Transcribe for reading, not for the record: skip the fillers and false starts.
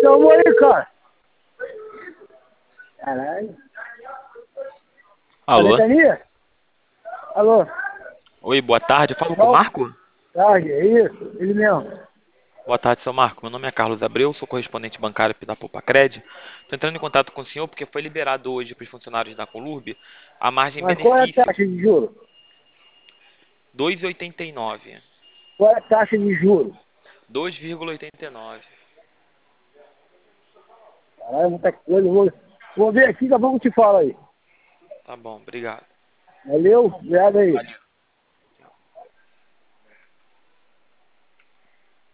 Tamo aí, cara. Caralho. Alô? Ventania? Alô? Oi, boa tarde. Eu falo com o Qual? Marco? Tarde, é isso? Ele mesmo. Boa tarde, seu Marco. Meu nome é Carlos Abreu, sou correspondente bancário aqui da Poupa-Cred. Estou entrando em contato com o senhor porque foi liberado hoje para os funcionários da Conlurb a margem Mas qual é a benefício taxa de juros? 2,89. Qual é a taxa de juros? 2,89. Caralho, muita coisa. Vou ver aqui, daqui a pouco eu te falo aí. Tá bom, obrigado. Valeu? Obrigado aí.